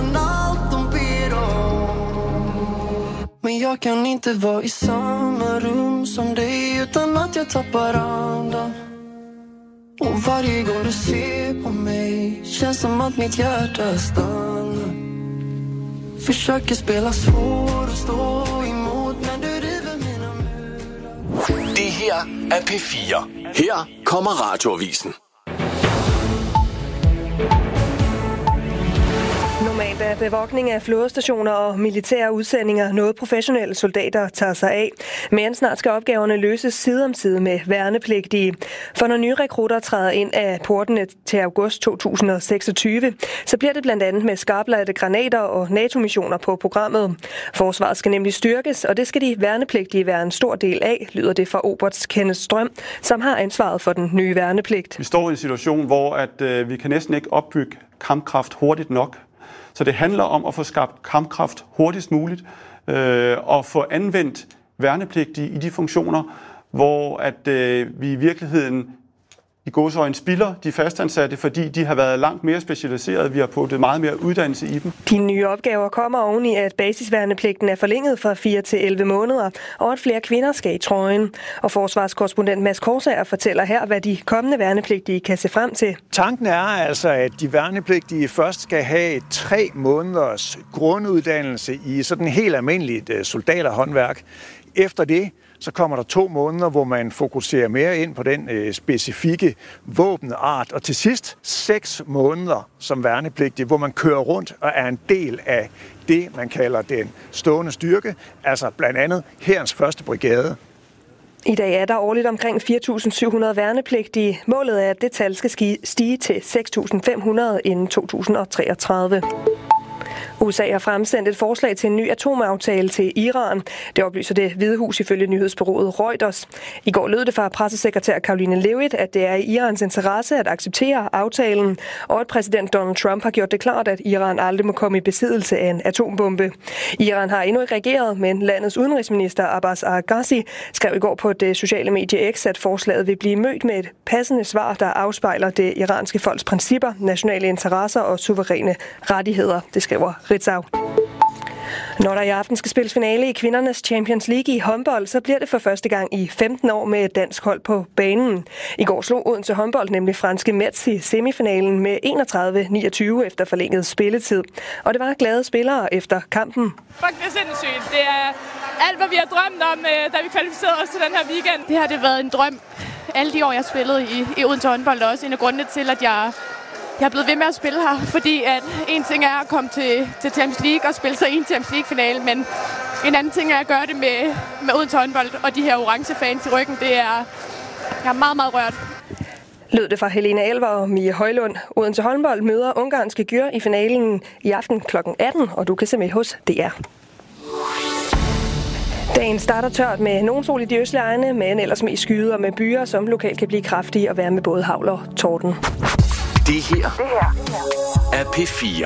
utan allt de ber om. Men jag kan inte vara i samma rum som dig utan att jag tappar andan. Och varje gång du ser på mig känns som att mitt hjärta stannar. Försöker spela svår och stå emot, men du river mina murar. Det her er P4. Her kommer Radioavisen. Normalt er bevogtning af flådestationer og militære udsendinger noget professionelle soldater tager sig af. Men snart skal opgaverne løses side om side med værnepligtige. For når nye rekrutter træder ind af portene til august 2026, så bliver det blandt andet med skarpladte granater og NATO-missioner på programmet. Forsvaret skal nemlig styrkes, og det skal de værnepligtige være en stor del af, lyder det fra oberst Kenneth Strøm, som har ansvaret for den nye værnepligt. Vi står i en situation, hvor vi kan næsten ikke opbygge kampkraft hurtigt nok. Så det handler om at få skabt kampkraft hurtigst muligt og få anvendt værnepligtige i de funktioner, hvor vi i virkeligheden i gåseøjne spilder de fastansatte, fordi de har været langt mere specialiserede. Vi har puttet meget mere uddannelse i dem. De nye opgaver kommer oven i, at basisværnepligten er forlænget fra 4 til 11 måneder, og at flere kvinder skal i trøjen. Og forsvarskorrespondent Mads Korsager fortæller her, hvad de kommende værnepligtige kan se frem til. Tanken er altså, at de værnepligtige først skal have 3 måneders grunduddannelse i sådan helt almindeligt soldaterhåndværk. Efter det så kommer der 2 måneder, hvor man fokuserer mere ind på den specifikke våbenart. Og til sidst 6 måneder som værnepligtig, hvor man kører rundt og er en del af det, man kalder den stående styrke, altså blandt andet hærens 1. brigade. I dag er der årligt omkring 4.700 værnepligtige. Målet er, at det tal skal stige til 6.500 inden 2033. USA har fremsendt et forslag til en ny atomaftale til Iran. Det oplyser Det Hvide Hus ifølge nyhedsbureauet Reuters. I går lød det fra pressesekretær Caroline Leavitt, at det er i Irans interesse at acceptere aftalen, og at præsident Donald Trump har gjort det klart, at Iran aldrig må komme i besiddelse af en atombombe. Iran har endnu ikke reageret, men landets udenrigsminister Abbas Arghazi skrev i går på det sociale medie X, at forslaget vil blive mødt med et passende svar, der afspejler det iranske folks principper, nationale interesser og suveræne rettigheder. Det skriver Ritzau. Når der i aften skal spilles finale i kvindernes Champions League i håndbold, så bliver det for første gang i 15 år med et dansk hold på banen. I går slog Odense håndbold nemlig franske Metz i semifinalen med 31-29 efter forlænget spilletid. Og det var glade spillere efter kampen. Fuck, det er sindssygt. Det er alt, hvad vi har drømt om, da vi kvalificerede os til den her weekend. Det har det været en drøm. Alle de år, jeg spillede i Odense håndbold, er også en af grundene til, at jeg er blevet ved med at spille her, fordi at en ting er at komme til Champions League og spille sig i en Champions League-finale, men en anden ting er at gøre det med Odense håndbold og de her orange fans i ryggen. Jeg er meget, meget rørt. Lød det fra Helena Elver og Mie Højlund. Odense håndbold møder ungarske Gyr i finalen i aften kl. 18, og du kan se med hos DR. Dagen starter tørt med nogen sol i de østlige egne, men ellers mest skyder med byer, som lokalt kan blive kraftige og være med både hagl og torden. Det her er P4.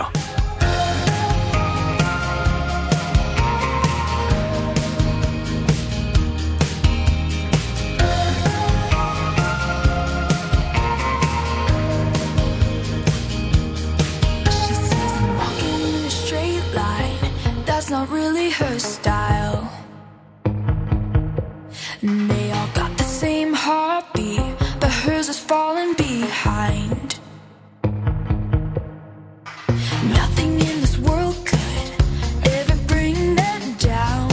That's not really her style. And they all got the same heartbeat, but hers is falling behind. Nothing in this world could ever bring them down.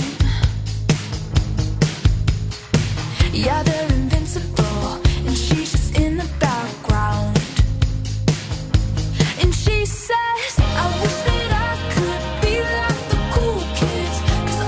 Yeah, they're invincible, and she's just in the background. And she says, I wish that I could be like the cool kids, 'cause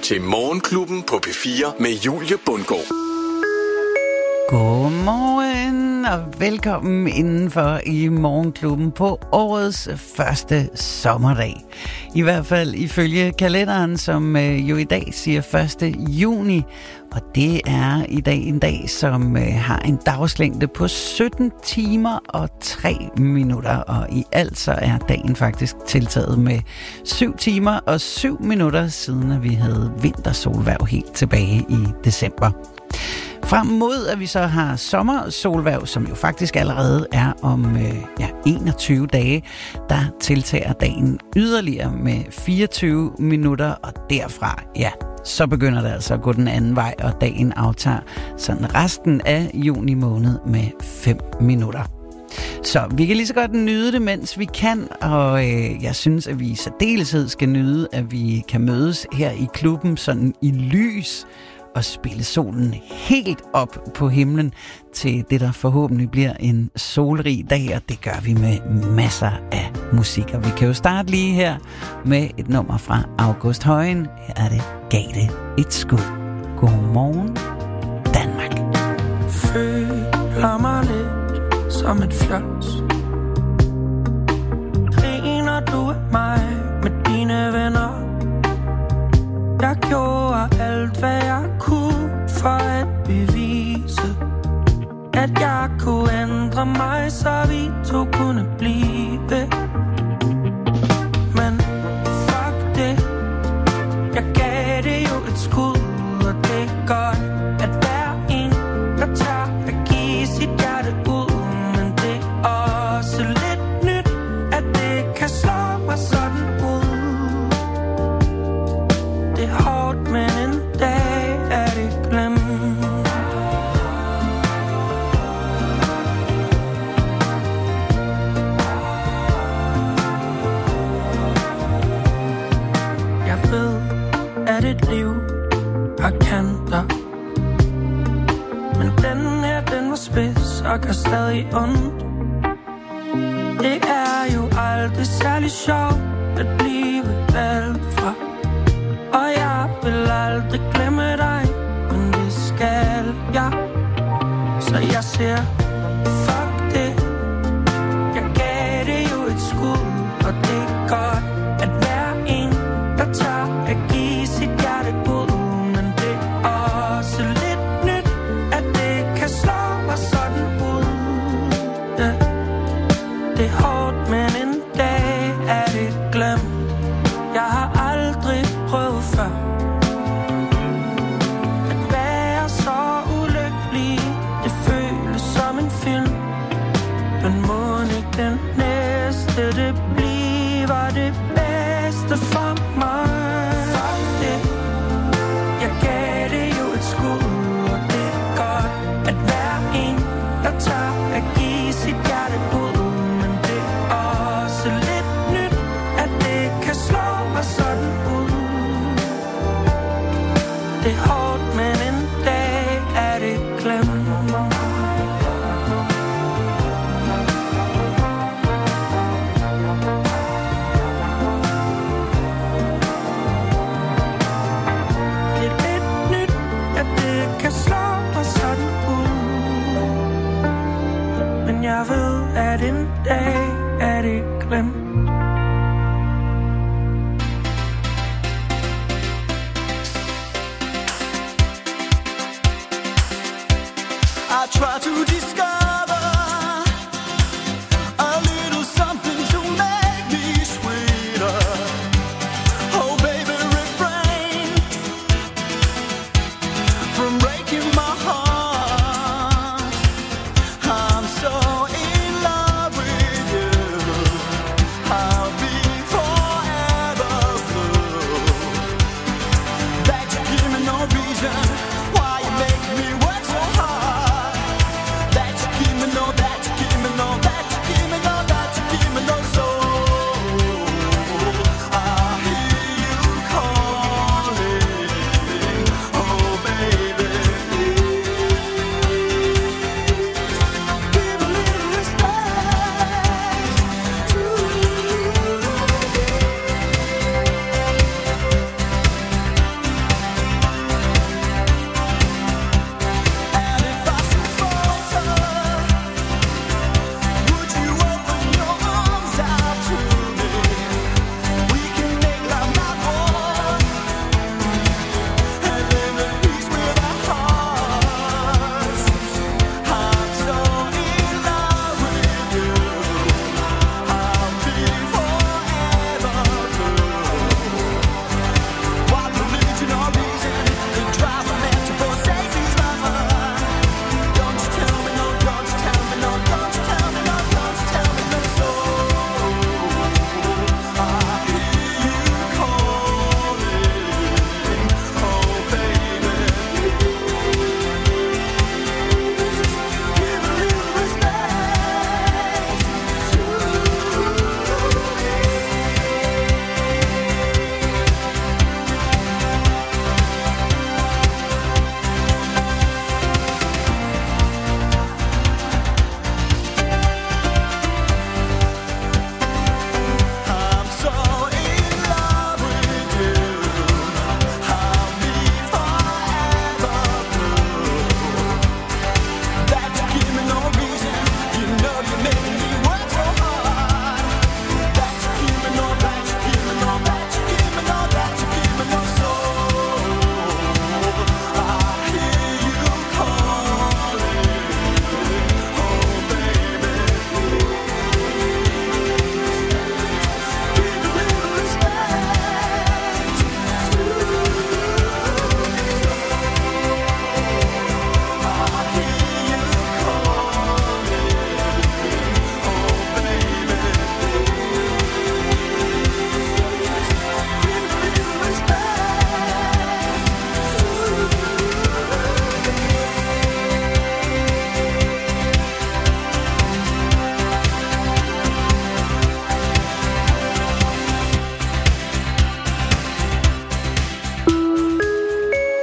til Morgenklubben på P4 med Julie Bundgaard. Godmorgen og velkommen indenfor i Morgenklubben på årets første sommerdag. I hvert fald ifølge kalenderen, som jo i dag siger 1. juni. Og det er i dag en dag, som har en dagslængde på 17 timer og 3 minutter. Og i alt så er dagen faktisk tiltaget med 7 timer og 7 minutter, siden at vi havde vintersolhverv helt tilbage i december. Frem mod, at vi så har sommersolhverv, som jo faktisk allerede er om 21 dage, der tiltager dagen yderligere med 24 minutter, og derfra, så begynder det altså at gå den anden vej, og dagen aftager sådan resten af juni måned med 5 minutter. Så vi kan lige så godt nyde det, mens vi kan, og jeg synes, at vi i særdeleshed skal nyde, at vi kan mødes her i klubben sådan i lys, og spille solen helt op på himlen til det, der forhåbentlig bliver en solrig dag, og det gør vi med masser af musik. Og vi kan jo starte lige her med et nummer fra August Højen. Her er det Gav det et skud. Godmorgen, Danmark. Føler mig lidt som et fjols. Griner du af mig med dine venner? Jeg gjorde alt, hvad jeg kunne for at bevise, at jeg kunne ændre mig, så vi to kunne blive. Men fuck det, jeg gav det jo et skud, og det er godt, at hver en, der tager at give sit hjerte ud. Men det er også lidt nyt, at det kan slå mig sådan ud. Det er hårdt, men en dag er det glemt. Jeg ved, at et liv har kanter, men den her, den var spids og gør stadig ondt. Det er jo aldrig særlig sjovt at blive valgt fra, og jeg vil aldrig glemme dig, men det skal jeg. Så jeg siger, fuck det, jeg gav det jo et skud, og det er godt, at hver en, der tager at give sit hjerte ud. Men det er også lidt nyt, at det kan slå mig sådan ud. Det er hårdt, men en dag er det glemt. Jeg har aldrig prøvet før at være så ulykkelig. Det føles som en film, men må ikke den næste, det bliver det bedste for mig. Fuck det, jeg gav det jo et skud, og det er godt, at hver en, der tager at give sit hjerte ud. Men det er også lidt nyt, at det kan slå mig sådan ud. Det er hårdt, men en dag er det glemt. Det er lidt nyt, at det kan slå mig sådan ud. Men jeg ved, at en dag er det glemt. I try to discover a little something to make me sweeter. Oh baby, refrain from breaking my heart. I'm so in love with you. I'm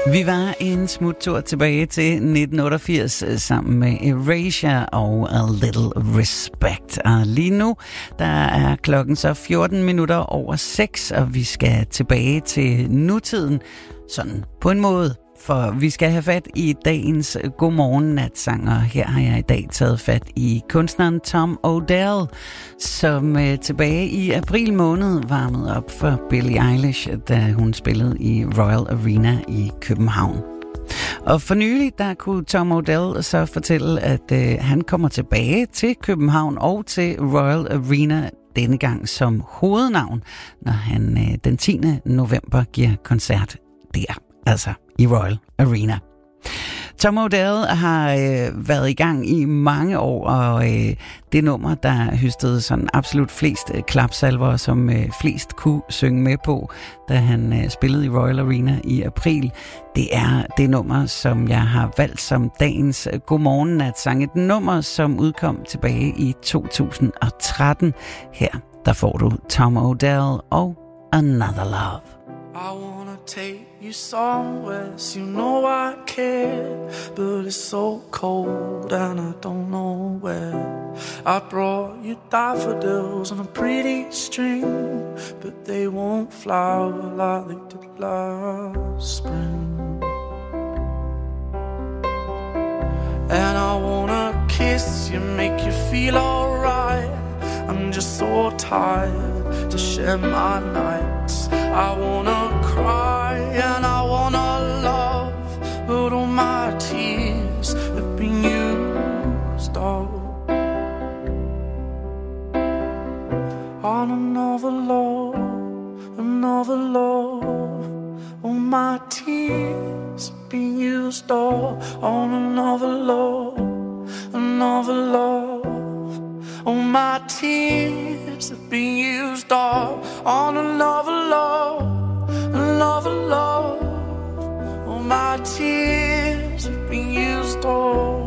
Vi var en smuttur tilbage til 1988 sammen med Erasure og A Little Respect. Og lige nu, der er klokken så 14 minutter over 6, og vi skal tilbage til nutiden, sådan på en måde. For vi skal have fat i dagens godmorgen-natsanger. Her har jeg i dag taget fat i kunstneren Tom Odell, som tilbage i april måned varmede op for Billie Eilish, da hun spillede i Royal Arena i København. Og for nylig, der kunne Tom Odell så fortælle, at han kommer tilbage til København og til Royal Arena denne gang som hovednavn, når han den 10. november giver koncert der, altså i Royal Arena. Tom Odell har været i gang i mange år, og det nummer, der høstede sådan absolut flest klapsalver, som flest kunne synge med på, da han spillede i Royal Arena i april, det er det nummer, som jeg har valgt som dagens godmorgen-natsang. Et nummer, som udkom tilbage i 2013. Her, der får du Tom Odell og Another Love. I wanna take you somewhere, so you know I care, but it's so cold and I don't know where. I brought you daffodils on a pretty string, but they won't flower like they did last spring. And I wanna kiss you, make you feel alright. I'm just so tired to share my nights. I wanna cry and I wanna love, but all my tears have been used up on another love, another love. All my tears have been used up on another love, another love. All my tears have been used up on another love, another love. All my tears have been used up.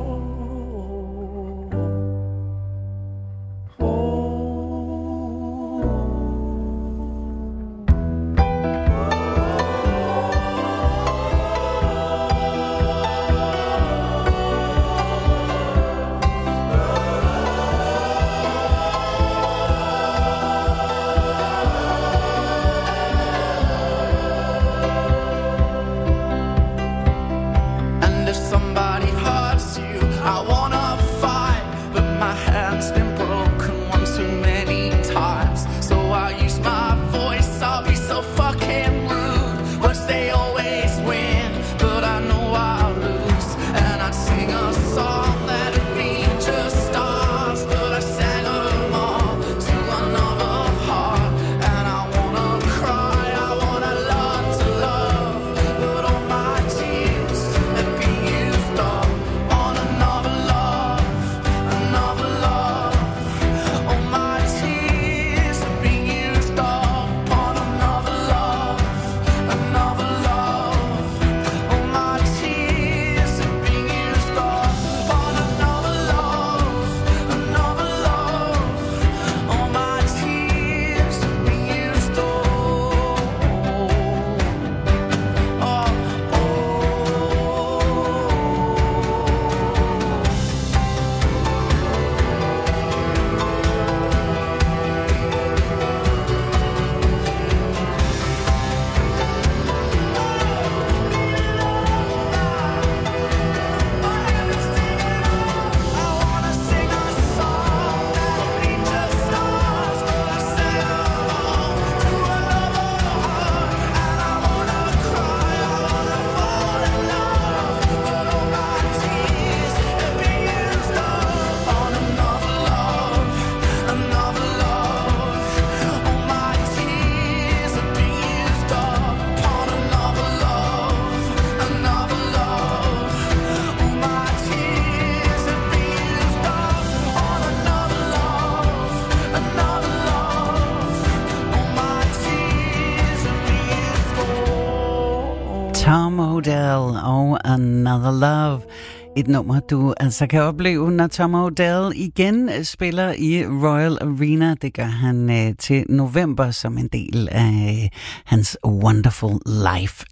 Tom Odell og Another Love. Et nummer, du altså kan opleve, når Tom Odell igen spiller i Royal Arena. Det gør han til november som en del af hans Wonderful Life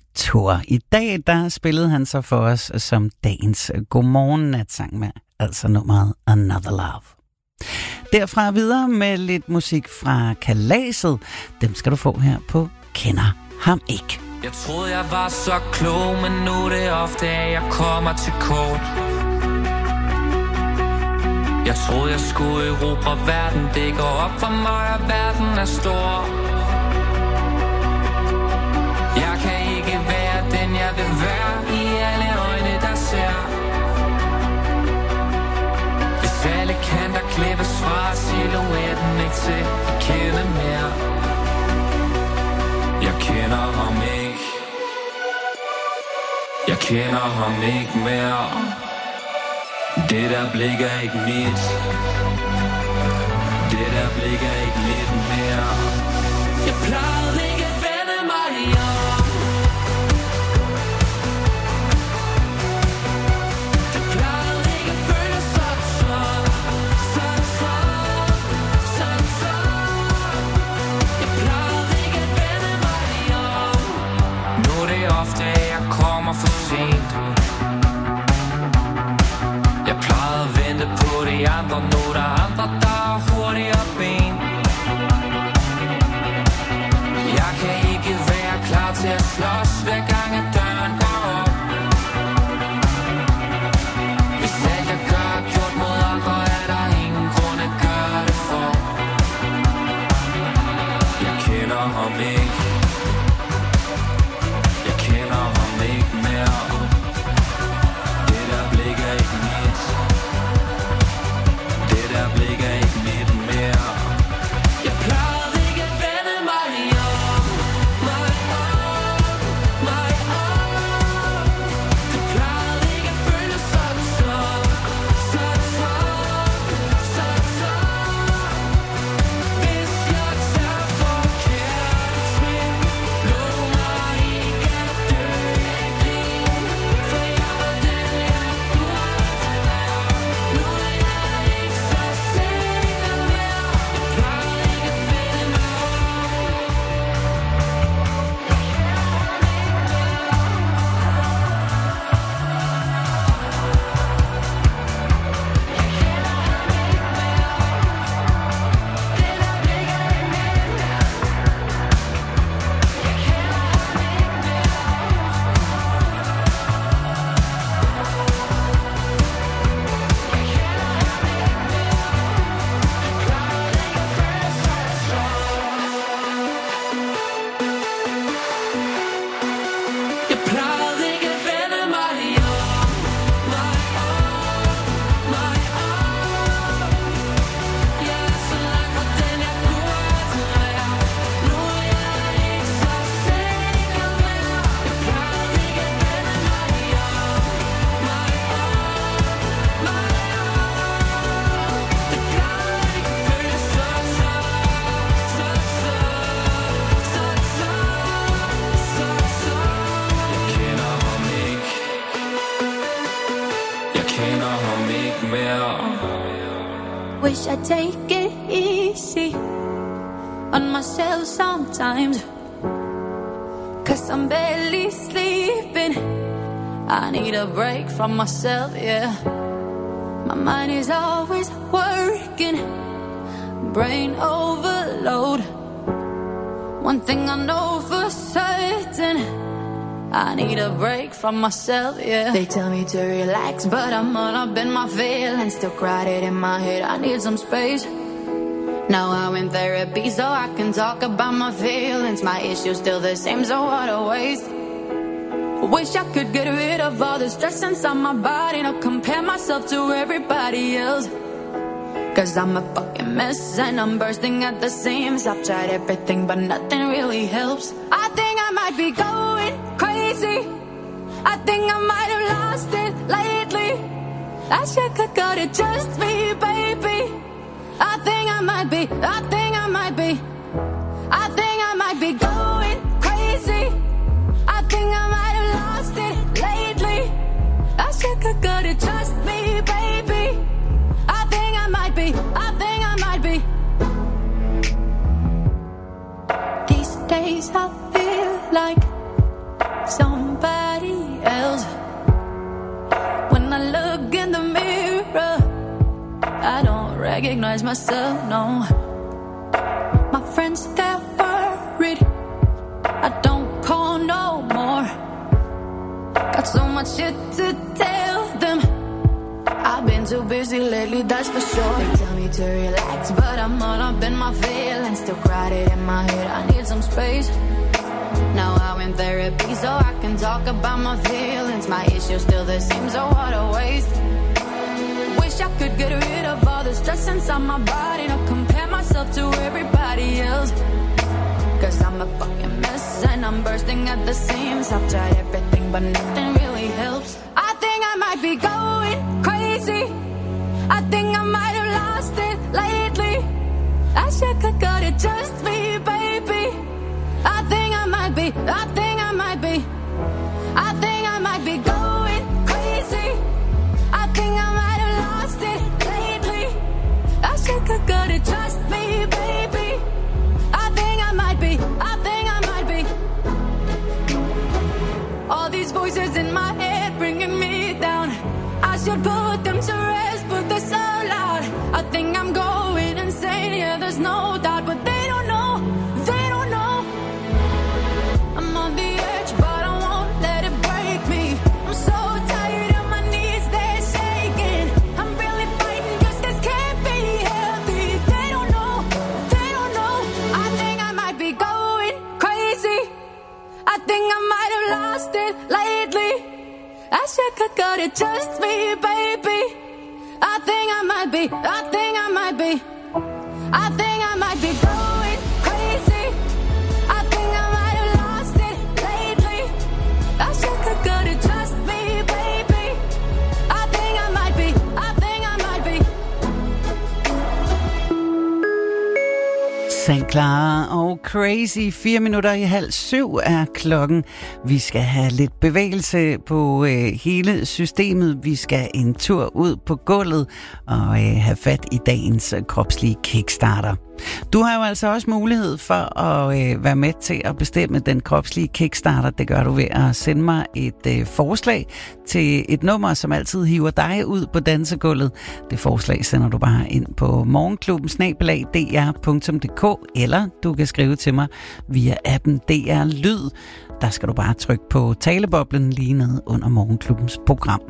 Tour. I dag, der spillede han så for os som dagens godmorgen-natsang med, altså nummeret Another Love. Derfra videre med lidt musik fra Kalaset. Dem skal du få her på Kender Ham Ikke. Jeg troede, jeg var så klog, men nu er det ofte, at jeg kommer til kort. Jeg troede, jeg skulle erobre verden. Det går op for mig, at verden er stor. Jeg kan ikke være den, jeg vil være i alle øjne, der ser. Hvis alle kanter klippes fra silhuetten, ikke til at kende mere. Jeg kender ham ikke. Jeg kender ham ikke mere. Det der blik er ikke mit. Det der blik er ikke mit mere. Jeg plejede ikke at vende mig om. Det plejede ikke at føle sådan. Jeg plejede ikke at vende mig om. Nu er det ofte, at jeg kommer for sent. Jeg plejede at vente på de andre. Nu er der andre, der er hurtigere ben. Jeg kan ikke være klar til at slås, hver gang at døren går op. Hvis alt jeg gør er gjort mod andre, er der ingen grund at gøre det for. Jeg kender ham ikke. Jeg kender ham ikke mere. Det der blik er ikke mit. Det der blik er ikke mit mere. Jeg plejede ikke at vende mig om. Det plejede ikke at føle sådan. Hvis jeg tager forkerte skridt, lov mig ikke at dø igen. For jeg var den, jeg burde være. Nu er jeg ikke så sikker mere. Jeg plejede ikke at vende mig Wish I'd take it easy on myself sometimes, 'cause I'm barely sleeping. I need a break from myself, yeah. My mind is always working, brain overload. One thing I know for certain, I need a break from myself, yeah. They tell me to relax, but I'm all up in my feelings. Still crowded in my head, I need some space. Now I'm in therapy so I can talk about my feelings. My issue's still the same, so what a waste. Wish I could get rid of all the stress inside my body, not compare myself to everybody else. 'Cause I'm a fucking mess and I'm bursting at the seams. I've tried everything but nothing really helps. I think I might be going crazy. I think I might have lost it lately. I should have got it just me, baby. I think I might be going crazy. I think I might have lost it lately. I should have got it just me, baby. I think I might be. These days I feel like some recognize myself, no. My friends, they're worried I don't call no more. Got so much shit to tell them. I've been too busy lately, that's for sure. They tell me to relax, but I'm all up in my feelings. Still crowded in my head, I need some space. Now I'm in therapy so I can talk about my feelings. My issues still the same, so what a waste. Wish I could get rid of all the stress inside my body. Not compare myself to everybody else. Cause I'm a fucking mess and I'm bursting at the seams. I've tried everything but nothing really helps. I think I might be going crazy. I think I might have lost it lately. I should have got it just me, baby. I think I might be going crazy. I think I might have lost it lately. I should have got it just me, baby. I think I might be. All these voices in my head bringing me down. I should put them to rest, but they're so loud. I think I'm going insane, yeah, there's no doubt. But they don't know. I'm on the edge, but I won't let it break me. I'm so tired of my knees, they're shaking. I'm really fighting cause this can't be healthy. They don't know. I think I might be going crazy. I think I might have lost it lately. I should have got it just me, baby. I think I might be going crazy. I think I might have lost it lately. I should have got it just me, baby. I think I might be. St. Clara og Crazy. 6:04 er klokken. Vi skal have lidt bevægelse på hele systemet. Vi skal en tur ud på gulvet og have fat i dagens kropslige kickstarter. Du har jo altså også mulighed for at være med til at bestemme den kropslige kickstarter. Det gør du ved at sende mig et forslag til et nummer, som altid hiver dig ud på dansegulvet. Det forslag sender du bare ind på morgenklubben@dr.dk, eller du kan skrive til mig via appen DR Lyd. Der skal du bare trykke på taleboblen lige nede under Morgenklubbens program.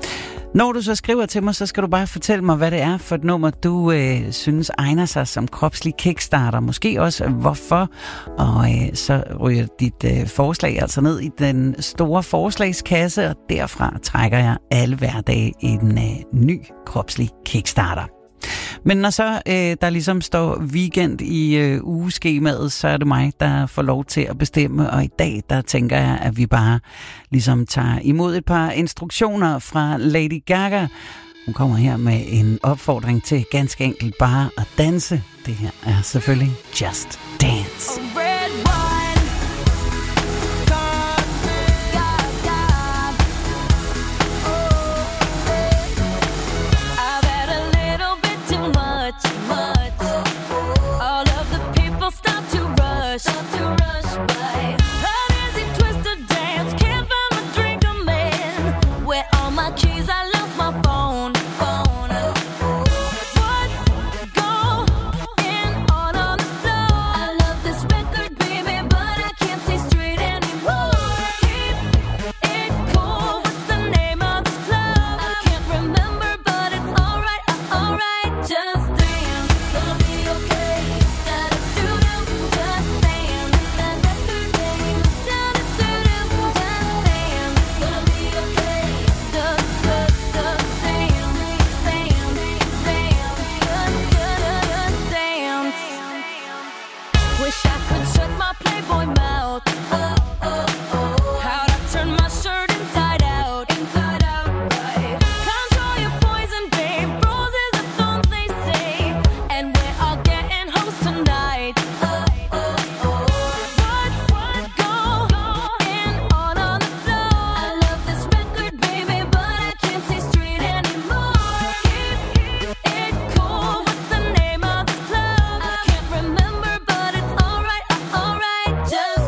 Når du så skriver til mig, så skal du bare fortælle mig, hvad det er for et nummer, du synes egner sig som kropslig kickstarter. Måske også hvorfor. Og så ryger dit forslag altså ned i den store forslagskasse, og derfra trækker jeg alle hverdage en ny kropslig kickstarter. Men når så der ligesom står weekend i ugeskemaet, så er det mig, der får lov til at bestemme. Og i dag, der tænker jeg, at vi bare ligesom tager imod et par instruktioner fra Lady Gaga. Hun kommer her med en opfordring til ganske enkelt bare at danse. Det her er selvfølgelig Just Dance. Just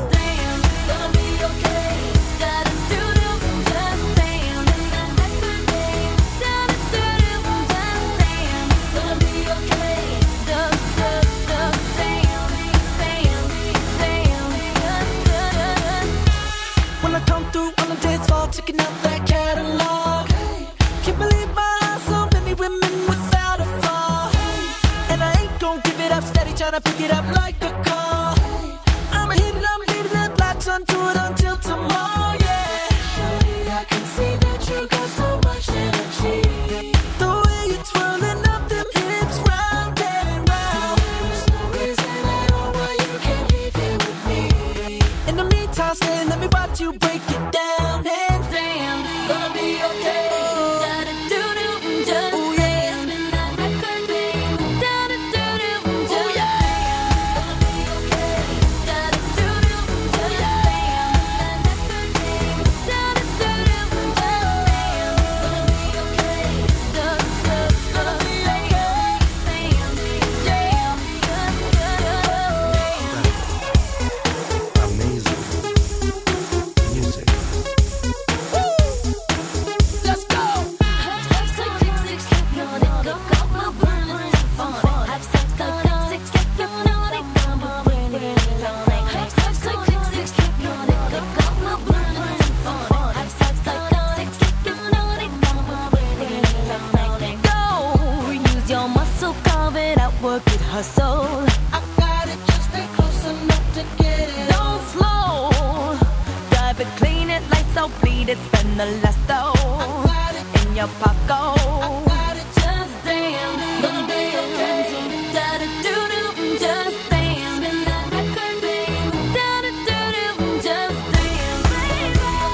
on the last though. In your pocket. Just dance, don't dance. Da-da-do-do, just dance. Spin that record, baby. Da-da-do-do, just dance, baby.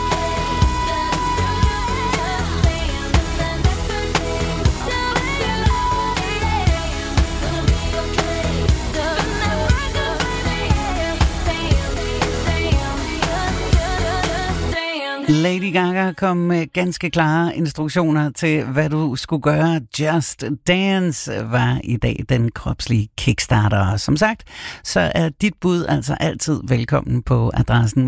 Lady Gaga kom med ganske klare instruktioner til, hvad du skulle gøre. Just Dance var i dag den kropslige kickstarter. Som sagt, så er dit bud altså altid velkommen på adressen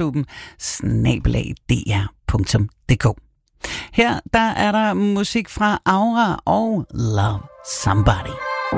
morgenklubben@dr.dk. Her der er der musik fra Aura og Love Somebody.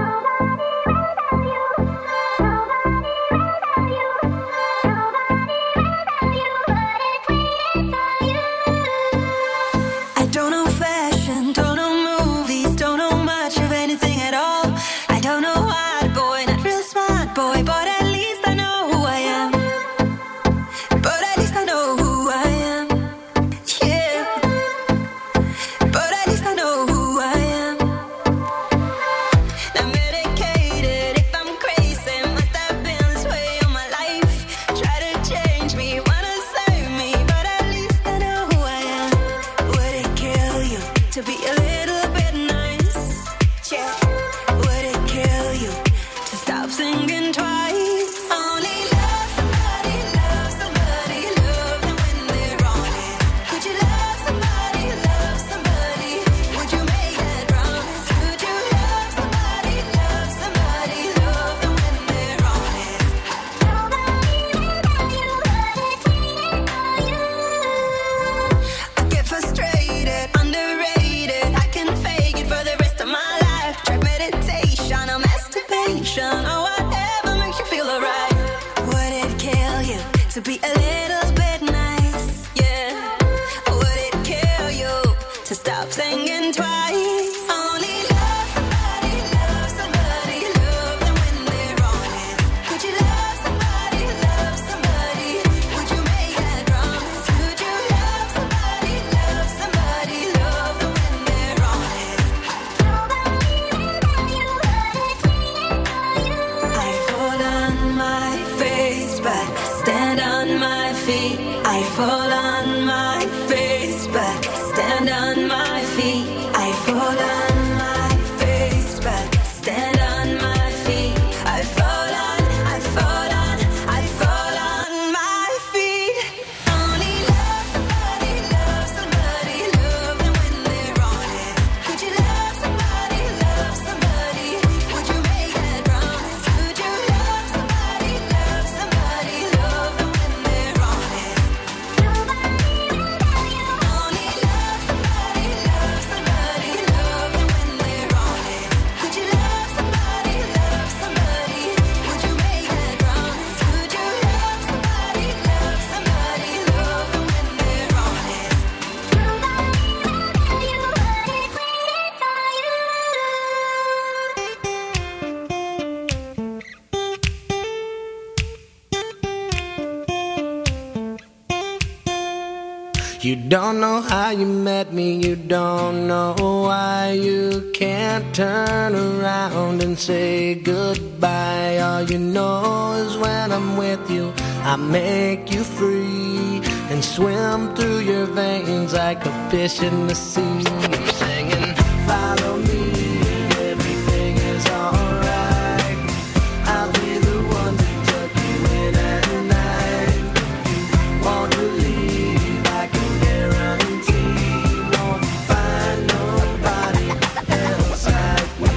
You don't know how you met me, you don't know why you can't turn around and say goodbye. All you know is when I'm with you, I make you free and swim through your veins like a fish in the sea. Singing, follow me, everything is alright. I'll be the one to tuck you in at night. You want to leave, I can guarantee you won't find nobody else like me.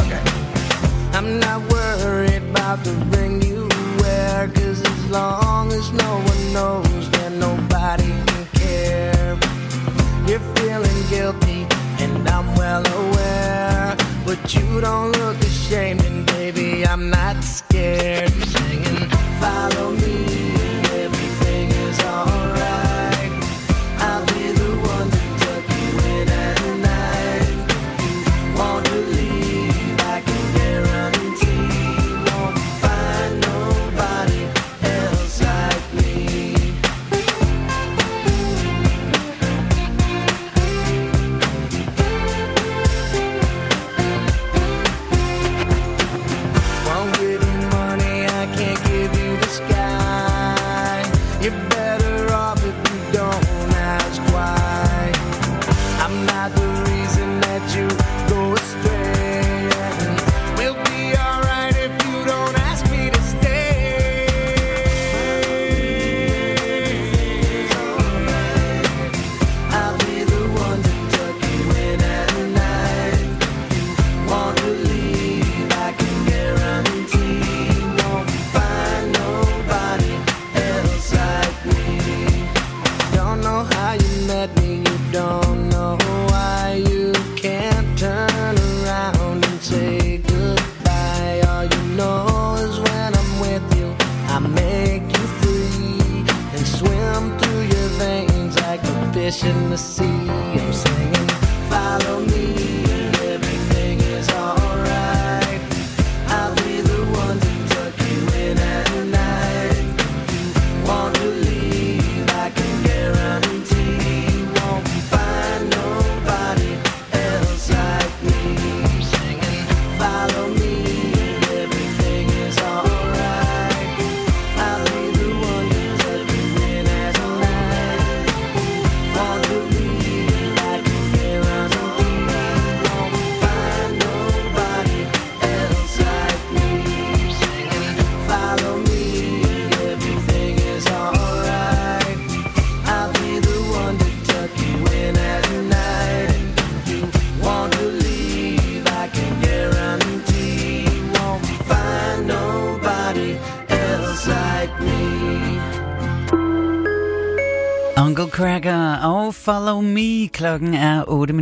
I'm not worried about the ring you wear, 'cause as long as no one knows, then nobody can care. You're feeling guilty, and I'm well aware, but you don't look ashamed, and baby, I'm not scared. Singing, follow me, everything is alright. I'll be the one to tuck you in at night. You want to leave, I can guarantee you won't find nobody else like me. fish in the sea. I'm singing, follow me, everything is alright. I'll be the one to tuck you in at night. You want to leave, I can guarantee you won't find nobody else like me. I'm singing, follow me, everything is alright. I'll be the one to tuck you in at night. Want to leave, I can guarantee you won't find nobody else like me. Singing, follow me, everything is alright. I'll be the one to tuck you in at night. You want to leave, I can guarantee you won't find nobody else like me. Uncle Cracker og Follow Me. Klokken er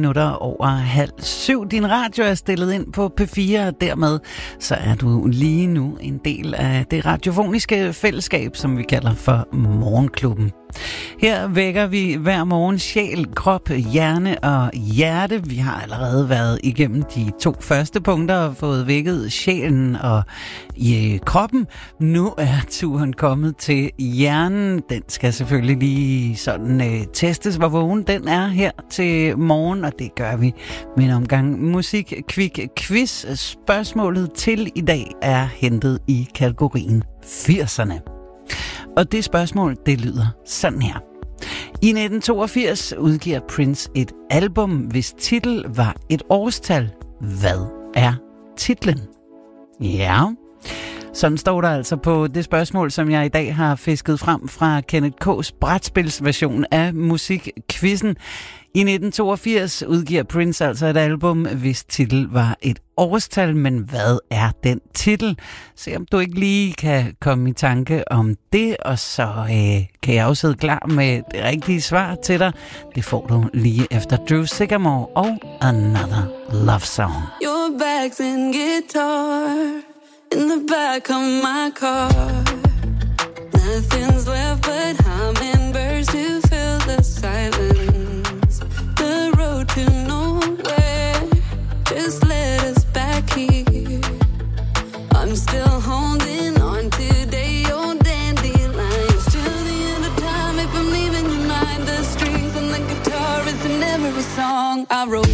7:08. Din radio er stillet ind på P4, og dermed så er du lige nu en del af det radiofoniske fællesskab, som vi kalder for Morgenklubben. Her vækker vi hver morgen sjæl, krop, hjerne og hjerte. Vi har allerede været igennem de 2 første punkter og fået vækket sjælen og kroppen. Nu er turen kommet til hjernen. Den skal selvfølgelig lige sådan testes, hvor vågen den er her til morgen, og det gør vi med en omgang musik, quick quiz. Spørgsmålet til i dag er hentet i kategorien 80'erne. Og det spørgsmål, det lyder sådan her. I 1982 udgiver Prince et album, hvis titel var et årstal. Hvad er titlen? Ja, sådan står der altså på det spørgsmål, som jeg i dag har fisket frem fra Kenneth K's brætspilsversion af musikquizzen. I 1982 udgiver Prince altså et album, hvis titel var et årstal, men hvad er den titel? Se om du ikke lige kan komme i tanke om det, og så kan jeg også sidde klar med det rigtige svar til dig. Det får du lige efter Drew Sycamore og Another Love Song. Your bags and guitar in the back of my car. Nothing's left but hummingbirds to fill the silence. The road to nowhere just led us back here. I'm still holding on today, your dandelions. Till the end of time, if I'm leaving your mind, the strings and the guitar is in every song I wrote.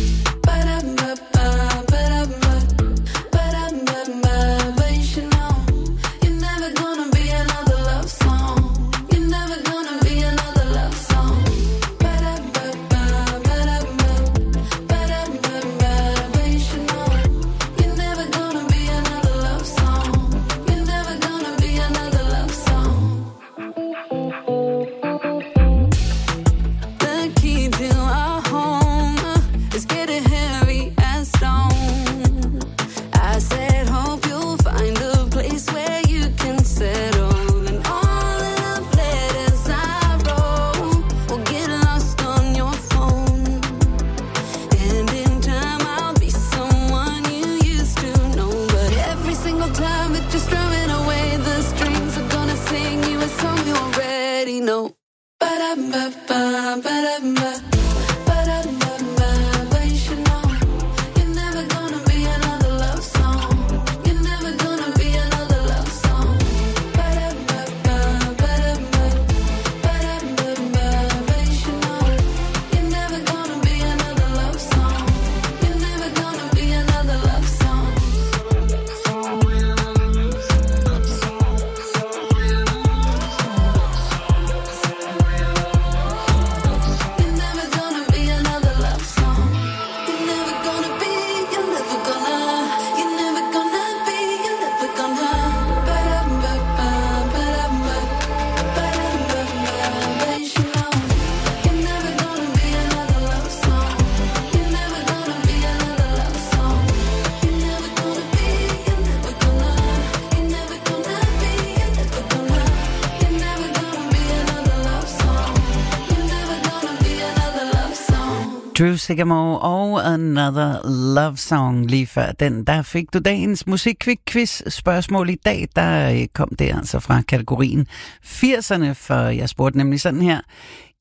Drew Sycamore og Another Love Song. Lige før den, der fik du dagens musik-quiz spørgsmål i dag. Der kom det altså fra kategorien 80'erne, for jeg spurgte nemlig sådan her.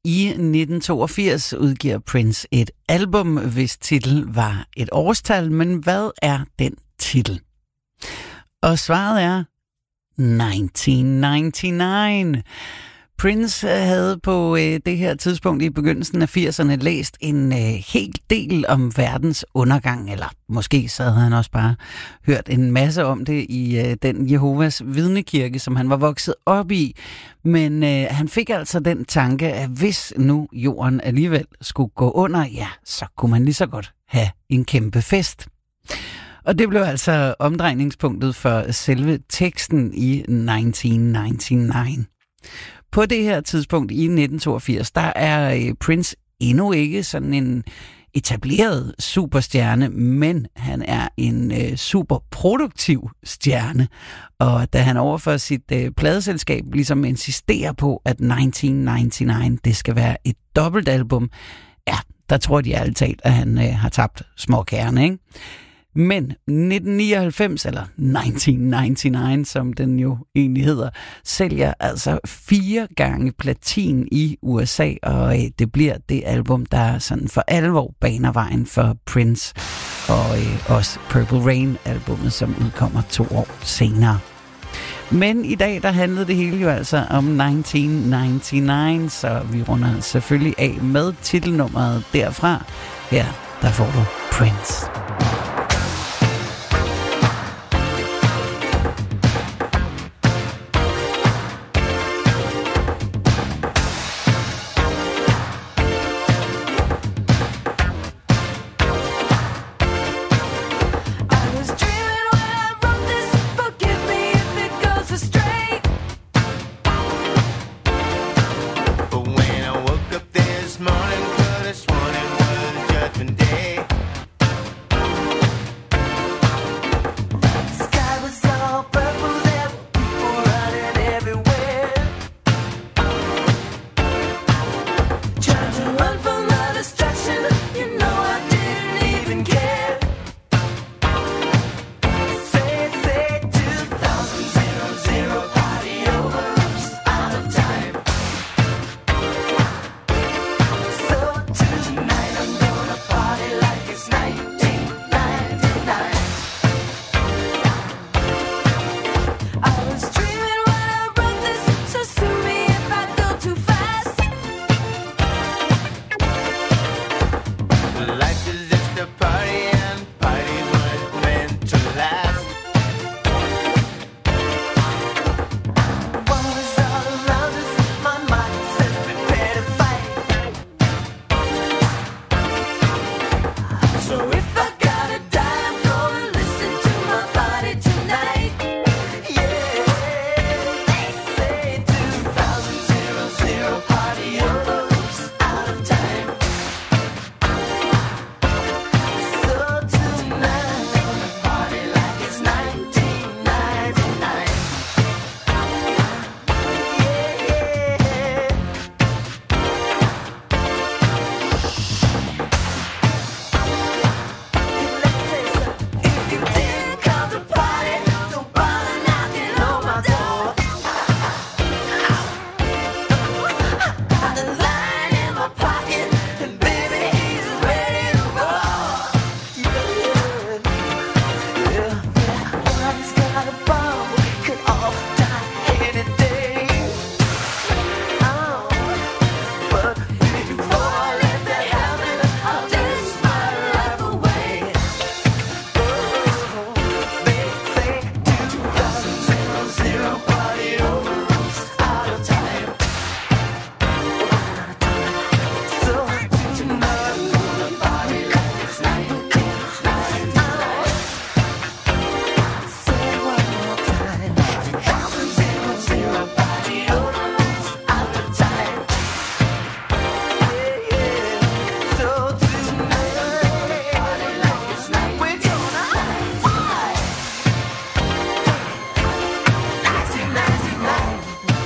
I 1982 udgiver Prince et album, hvis titel var et årstal, men hvad er den titel? Og svaret er 1999. Prince havde på det her tidspunkt i begyndelsen af 80'erne læst en hel del om verdens undergang, eller måske så havde han også bare hørt en masse om det i den Jehovas vidnekirke, som han var vokset op i. Men han fik altså den tanke, at hvis nu jorden alligevel skulle gå under, ja, så kunne man lige så godt have en kæmpe fest. Og det blev altså omdrejningspunktet for selve teksten i 1999. På det her tidspunkt i 1982, der er Prince endnu ikke sådan en etableret superstjerne, men han er en superproduktiv stjerne. Og da han overfor sit pladeselskab ligesom insisterer på, at 1999 det skal være et dobbeltalbum, ja, der tror de ærligt talt, at han har tabt småkærne, ikke? Men 1999, eller 1999, som den jo egentlig hedder, sælger altså 4 gange platin i USA, og det bliver det album, der sådan for alvor baner vejen for Prince, og også Purple Rain-albummet, som udkommer 2 år senere. Men i dag, der handlede det hele jo altså om 1999, så vi runder selvfølgelig af med titelnummeret derfra. Her, der får du Prince. Morning, could have sworn it was Judgment Day.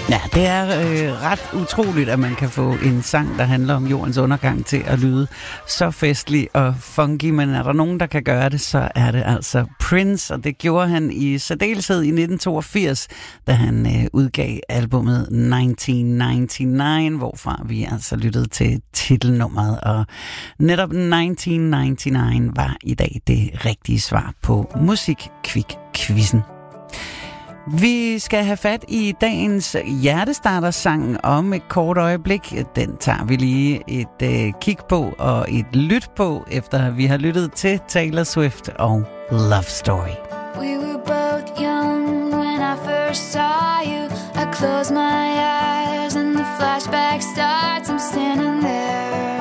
Ja, det er ret utroligt, at man kan få en sang, der handler om jordens undergang, til at lyde så festlig og funky, men er der nogen, der kan gøre det, så er det altså Prince, og det gjorde han i særdeleshed i 1982, da han udgav albumet 1999, hvorfra vi altså lyttede til titelnummeret, og netop 1999 var i dag det rigtige svar på Musikquiz-quizzen. Vi skal have fat i dagens hjertestartersang om et kort øjeblik. Den tager vi lige et kig på og et lyt på, efter vi har lyttet til Taylor Swift og Love Story. We were both young when I first saw you. I close my eyes and the flashback starts. I'm standing there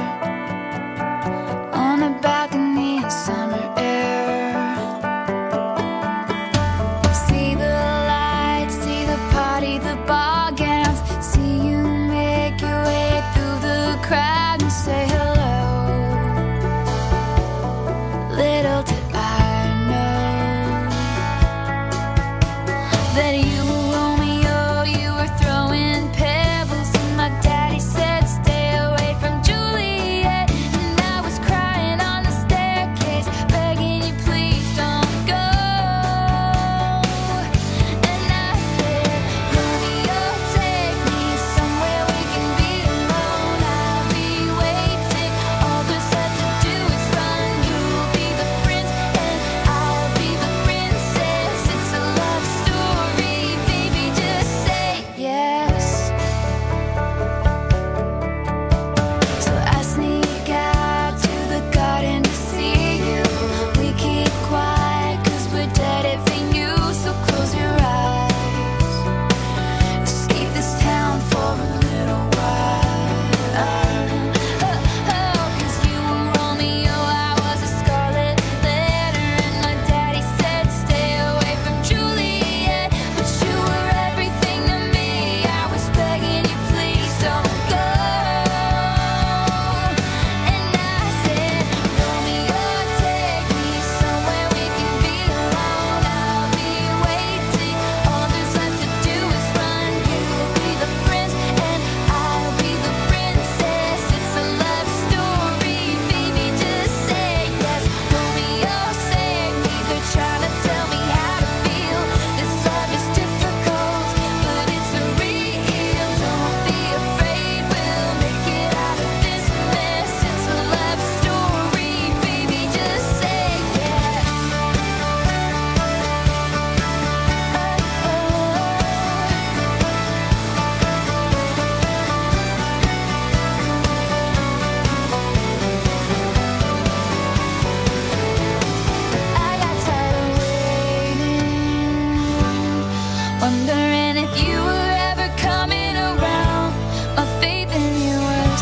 on a balcony in summer air. See the lights, see the party, the ball gowns. See you make your way through the crowd and say hello. Little did I know that you were Romeo, you were throwing pebbles, and my daddy said stay away from Juliet, and I was crying on the staircase, begging you please don't go. And I said, Romeo, take me somewhere we can be alone. I'll be waiting, all there's left to do is run. You'll be the prince and I'll be the princess. It's a love story, baby, just say yes. So I sneak out to the garden to see you. We keep quiet 'cause we're dead if they knew. So close your eyes, escape this town for a little while. 'Cause you were Romeo, I was a scarlet letter, and my daddy said stay away from Juliet, but you were everything to me. I was begging you please don't go. And I said, Romeo, take me somewhere we can be alone. I'll be waiting, all there's left to do is run. You'll be the prince and I'll be the princess. It's a love story, baby, just say yes. Romeo, save me, they're trying to tell me how to feel. This love is difficult, but it's real. Don't be afraid, we'll make it out of this mess. It's a love story, baby, just say yes. I got tired of waiting, wondering if you were ever coming around. My faith in you was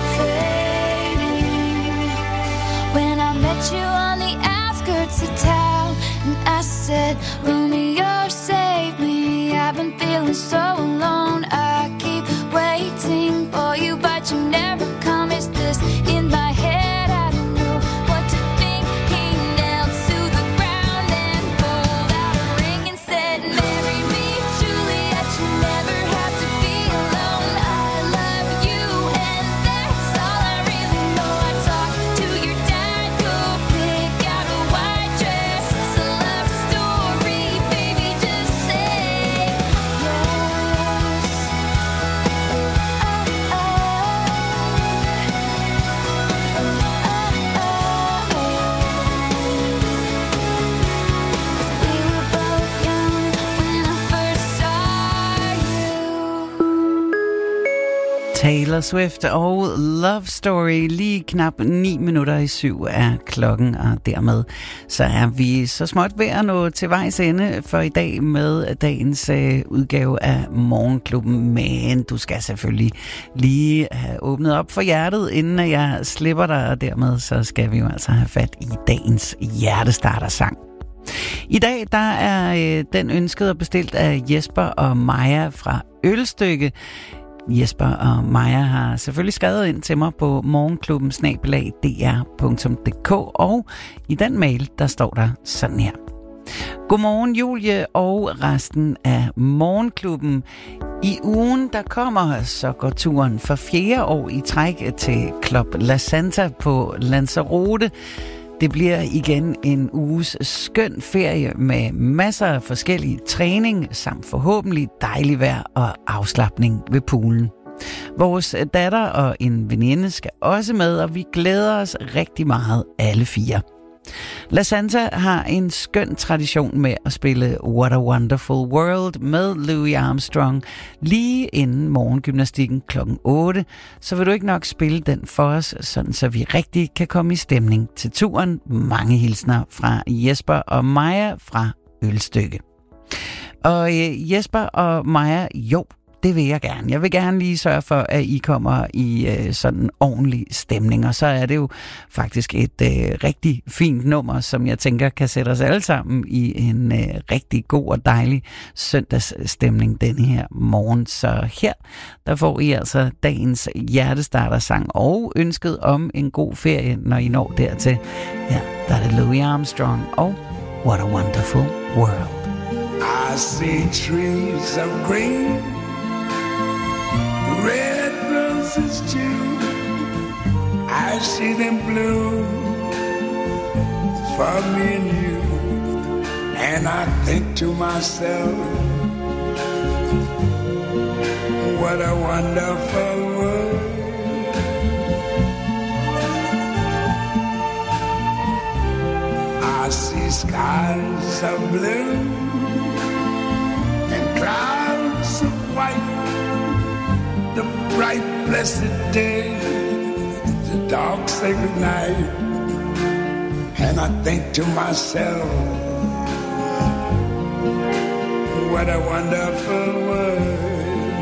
fading when I met you on the outskirts of town, and I said, Romeo, save me. I've been feeling so alone. I keep waiting for you, but you never come. Is this in my head? I don't know what to think. He knelt to the ground and pulled out a ring and said, marry me, Juliet. You never have to be alone. I love you, and that's all I really know. I talked to your dad, go pick out a white dress. It's a love story, baby, just say yes. We were both young when I first saw you. Taylor Swift og Love Story. Lige knap 7:09 er klokken, og dermed så er vi så småt ved at nå til vejs ende for i dag med dagens udgave af Morgenklubben. Men du skal selvfølgelig lige have åbnet op for hjertet, inden jeg slipper dig, og dermed så skal vi jo altså have fat i dagens hjertestartersang. I dag der er den ønsket og bestilt af Jesper og Maja fra Ølstykke. Jesper og Maja har selvfølgelig skrevet ind til mig på morgenklubben@dr.dk, og i den mail, der står der sådan her. Godmorgen Julie og resten af Morgenklubben. I ugen, der kommer, så går turen for 4. år i træk til Club La Santa på Lanzarote. Det bliver igen en uges skøn ferie med masser af forskellig træning, samt forhåbentlig dejlig vejr og afslapning ved poolen. Vores datter og en veninde skal også med, og vi glæder os rigtig meget alle 4. La Santa har en skøn tradition med at spille What a Wonderful World med Louis Armstrong lige inden morgengymnastikken kl. 8. Så vil du ikke nok spille den for os, sådan så vi rigtig kan komme i stemning til turen. Mange hilsner fra Jesper og Maja fra Ølstykke. Og Jesper og Maja, jo, det vil jeg gerne. Jeg vil gerne lige sørge for, at I kommer i sådan ordentlig stemning. Og så er det jo faktisk et rigtig fint nummer, som jeg tænker kan sætte os alle sammen i en rigtig god og dejlig søndagsstemning denne her morgen. Så her, der får I altså dagens hjertestartersang og ønsket om en god ferie, når I når dertil. Ja, der er det Louis Armstrong og What a Wonderful World. I see trees of green, red roses too. I see them bloom for me and you. And I think to myself, what a wonderful world. I see skies of blue and clouds of white, the bright blessed day, the dark sacred night. And I think to myself, what a wonderful world.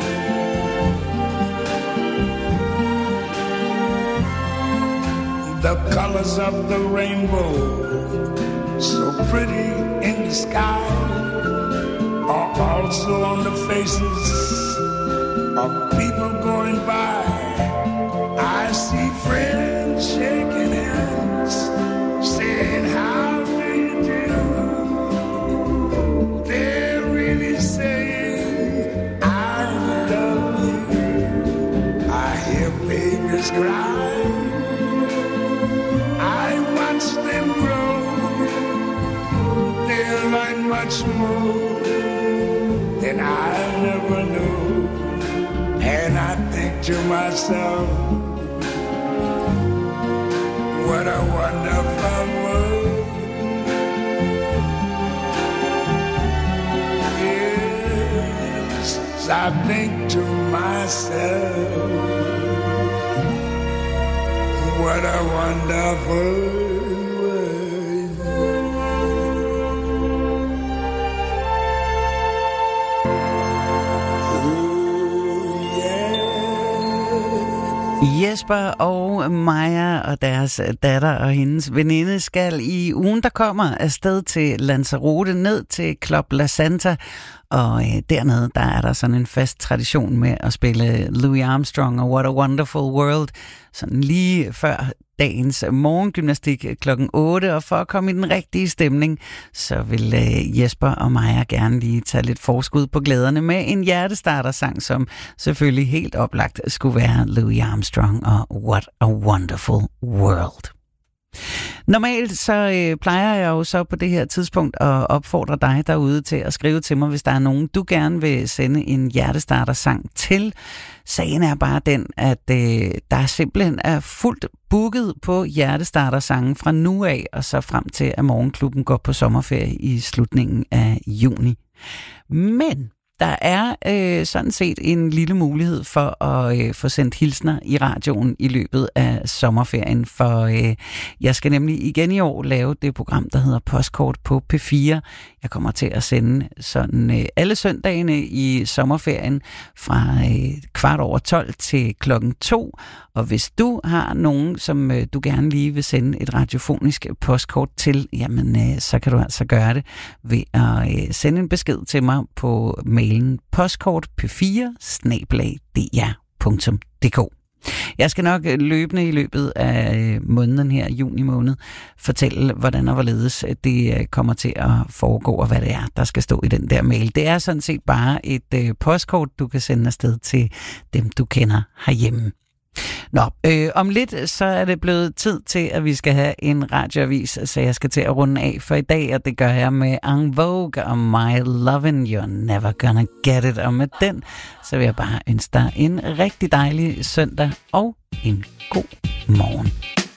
The colors of the rainbow, so pretty in the sky, are also on the faces of people going by. I see friends shaking hands, saying how do you do. They're really saying I love you. I hear babies cry, I watch them grow. They'll learn much more than I never knew. And I think to myself, what a wonderful world. Yes, I think to myself, what a wonderful world. Jesper og Maja og deres datter og hendes veninde skal i ugen, der kommer, afsted til Lanzarote, ned til Club La Santa. Og dernede, der er der sådan en fast tradition med at spille Louis Armstrong og What a Wonderful World, sådan lige før dagens morgengymnastik kl. 8. Og for at komme i den rigtige stemning, så vil Jesper og Maja gerne lige tage lidt forskud på glæderne med en hjertestartersang, som selvfølgelig helt oplagt skulle være Louis Armstrong og What a Wonderful World. Normalt så plejer jeg jo så på det her tidspunkt at opfordre dig derude til at skrive til mig, hvis der er nogen, du gerne vil sende en hjertestartersang til. Sagen er bare den, at der simpelthen er fuldt booket på hjertestartersangen fra nu af, og så frem til, at Morgenklubben går på sommerferie i slutningen af juni. Men der er sådan set en lille mulighed for at få sendt hilsner i radioen i løbet af sommerferien, for jeg skal nemlig igen i år lave det program, der hedder Postkort på P4. Jeg kommer til at sende sådan alle søndagene i sommerferien fra 12:15 til 2:00. Og hvis du har nogen, som du gerne lige vil sende et radiofonisk postkort til, jamen så kan du altså gøre det ved at sende en besked til mig på mailen postkortp4@dr.dk. Jeg skal nok løbende i løbet af måneden her, juni måned, fortælle, hvordan og hvorledes det kommer til at foregå, og hvad det er, der skal stå i den der mail. Det er sådan set bare et postkort, du kan sende afsted til dem, du kender herhjemme. Nå, om lidt så er det blevet tid til, at vi skal have en radioavis, så jeg skal til at runde af for i dag, og det gør jeg med En Vogue og My Lovin' You're Never Gonna Get It. Og med den, så vil jeg bare ønske dig en rigtig dejlig søndag og en god morgen.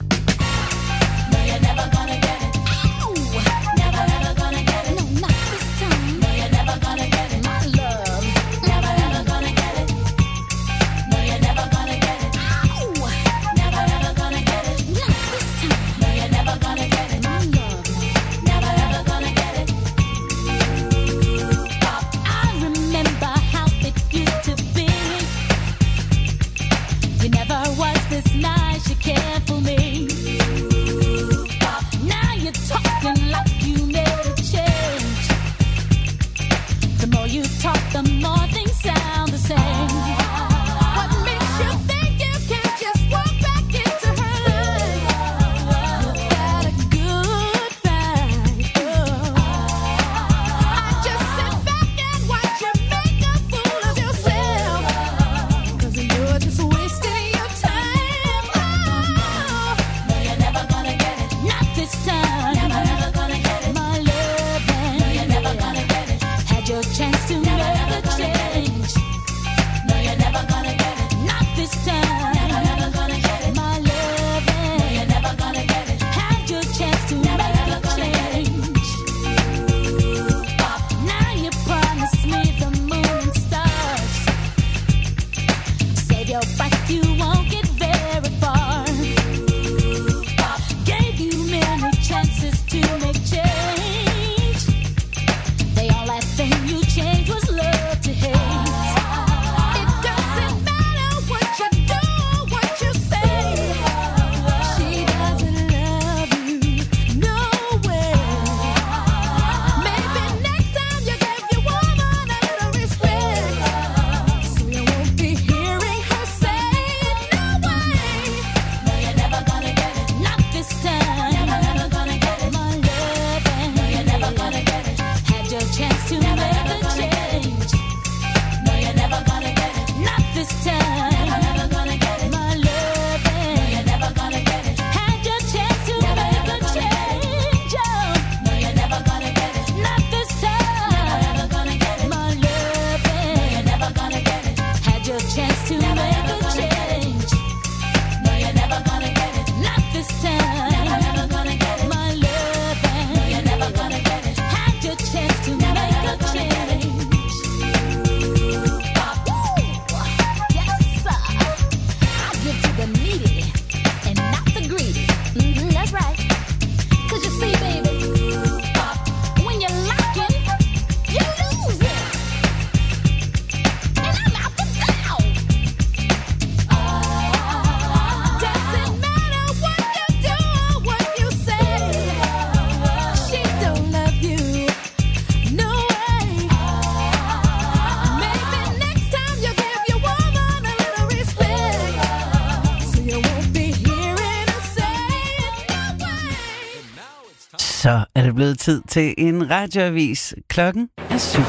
Så er det blevet tid til en radioavis. Klokken er 7.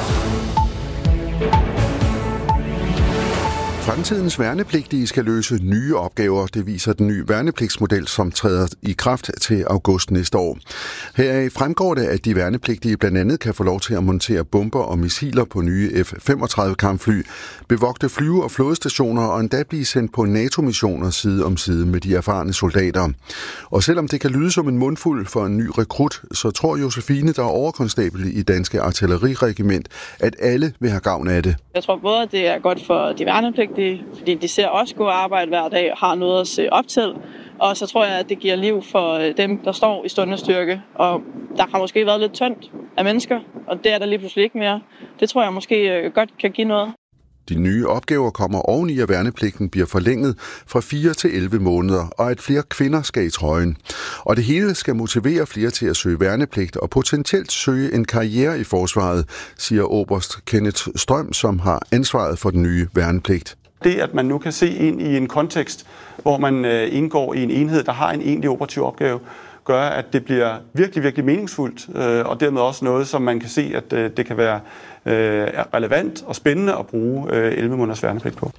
Fremtidens værnepligtige skal løse nye opgaver. Det viser den nye værnepligtsmodel, som træder i kraft til august næste år. Heraf fremgår det, at de værnepligtige blandt andet kan få lov til at montere bomber og missiler på nye F-35 kampfly, bevogte flyve- og flådestationer og endda blive sendt på NATO-missioner side om side med de erfarne soldater. Og selvom det kan lyde som en mundfuld for en ny rekrut, så tror Josefine, der er overkonstabel i Danske Artilleriregiment, at alle vil have gavn af det. Jeg tror både, at det er godt for de værnepligtige, fordi de ser også gå arbejde hver dag og har noget at se op til. Og så tror jeg, at det giver liv for dem, der står i stundestyrke. Og der har måske været lidt tyndt af mennesker, og det er der lige pludselig ikke mere. Det tror jeg måske godt kan give noget. De nye opgaver kommer oveni, at værnepligten bliver forlænget fra 4 til 11 måneder, og at flere kvinder skal i trøjen. Og det hele skal motivere flere til at søge værnepligt og potentielt søge en karriere i forsvaret, siger oberst Kenneth Strøm, som har ansvaret for den nye værnepligt. Det, at man nu kan se ind i en kontekst, hvor man indgår i en enhed, der har en egentlig operativ opgave, gør, at det bliver virkelig, virkelig meningsfuldt, og dermed også noget, som man kan se, at det kan være relevant og spændende at bruge 11 måneders værnepligt på.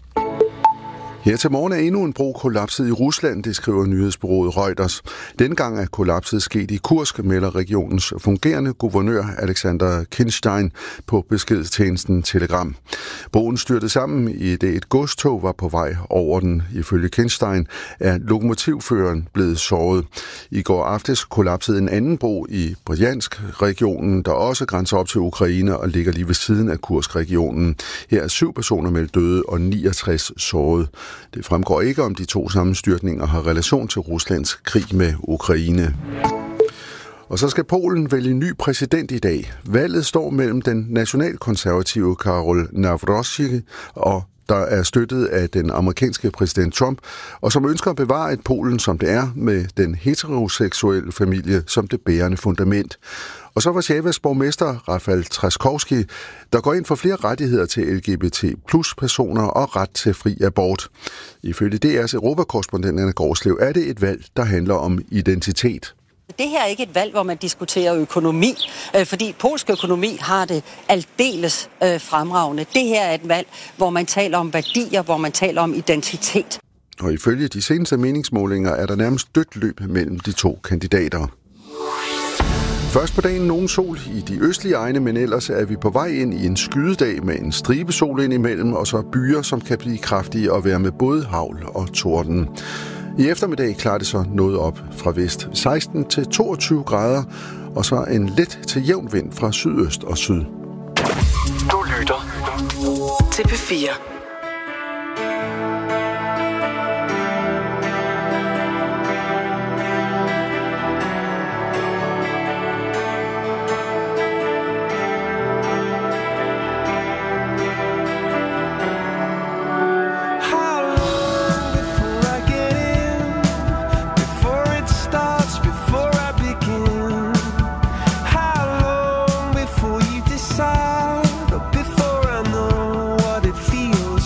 Her til morgen er endnu en bro kollapset i Rusland, det skriver nyhedsbureauet Reuters. Denne gang er kollapset sket i Kursk, melder regionens fungerende guvernør Alexander Kinstein på beskedstjenesten Telegram. Broen styrtede sammen i det et godstog var på vej over den. Ifølge Kinstein er lokomotivføreren blevet såret. I går aftes kollapsede en anden bro i Bryansk-regionen, der også grænser op til Ukraine og ligger lige ved siden af Kursk-regionen. Her er 7 personer meldt døde og 69 såret. Det fremgår ikke, om de 2 sammenstyrtninger har relation til Ruslands krig med Ukraine. Og så skal Polen vælge ny præsident i dag. Valget står mellem den nationalkonservative Karol Nawrocki, og der er støttet af den amerikanske præsident Trump, og som ønsker at bevare et Polen, som det er, med den heteroseksuelle familie som det bærende fundament. Og så var Warszawas borgmester Rafał Trzaskowski, der går ind for flere rettigheder til LGBT+-personer og ret til fri abort. Ifølge DR's Europakorrespondent Anna Gårdslev er det et valg, der handler om identitet. Det her er ikke et valg, hvor man diskuterer økonomi, fordi polsk økonomi har det aldeles fremragende. Det her er et valg, hvor man taler om værdier, hvor man taler om identitet. Og ifølge de seneste meningsmålinger er der nærmest dødt løb mellem de 2 kandidater. Først på dagen nogen sol i de østlige egne, men ellers er vi på vej ind i en skydedag med en stribe sol indimellem, og så byer, som kan blive kraftige og være med både hagl og torden. I eftermiddag klarer det så noget op fra vest, 16 til 22 grader, og så en let til jævn vind fra sydøst og syd. Du lytter til P4. Before I know what it feels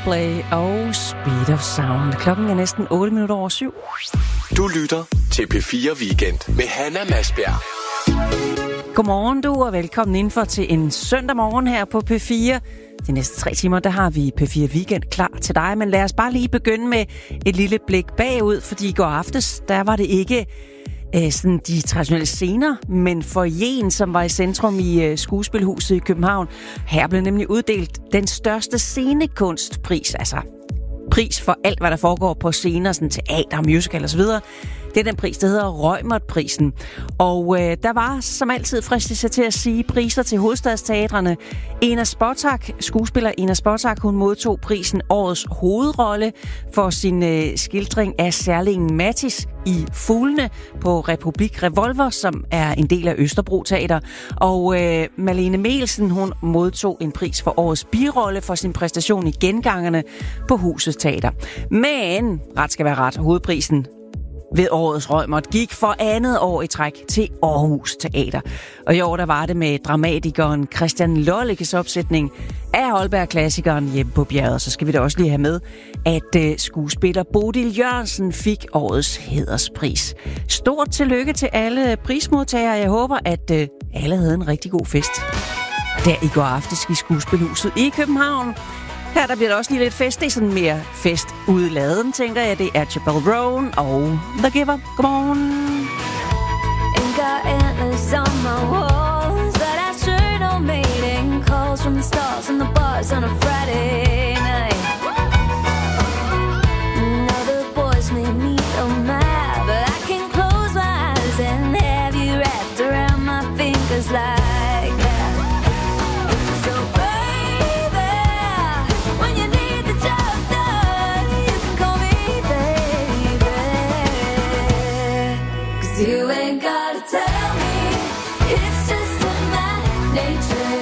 Coldplay og Speed of Sound. Klokken er næsten 7:08. Du lytter til P4 Weekend med Hanna Masbjerg. Godmorgen du, og velkommen indenfor til en søndag morgen her på P4. De næste 3 timer, der har vi P4 Weekend klar til dig. Men lad os bare lige begynde med et lille blik bagud, fordi i går aftes, der var det ikke sådan de traditionelle scener, men foyeren, som var i centrum i Skuespilhuset i København. Her blev nemlig uddelt den største scenekunstpris, altså pris for alt, hvad der foregår på scener, sådan teater, musical osv. Det er den pris, der hedder Reumert-prisen. Og der var som altid fristelse til at sige priser til hovedstadsteatrene. Ena Spottak, skuespiller Ena Spottak, hun modtog prisen Årets Hovedrolle for sin skildring af særlingen Mattis i Fuglene på Republik Revolver, som er en del af Østerbro Teater. Og Malene Mielsen, hun modtog en pris for Årets Birolle for sin præstation i Gengangerne på Husets Teater. Men, ret skal være ret, hovedprisen ved årets Reumert gik for andet år i træk til Aarhus Teater. Og i år der var det med dramatikeren Christian Lolleckes opsætning af Holberg-klassikeren Hjemme på bjerget. Så skal vi da også lige have med, at skuespiller Bodil Jørgensen fik årets hæderspris. Stort tillykke til alle prismodtagere. Jeg håber, at alle havde en rigtig god fest der i går aftes i Skuespilhuset i København. Her der bliver der også lige lidt fest. Det er sådan mere fest udladen, tænker jeg. Det er Chappell Roan og The Giver. Godmorgen. Ain't got antlers on my walls, but I sure don't mating calls from the stars and the bars on a Friday night. Now the boys made me so mad, but I can close my eyes and have you wrapped around my fingers like that. So baby, when you need the job done, you can call me baby. 'Cause you ain't gotta tell me, it's just in my nature.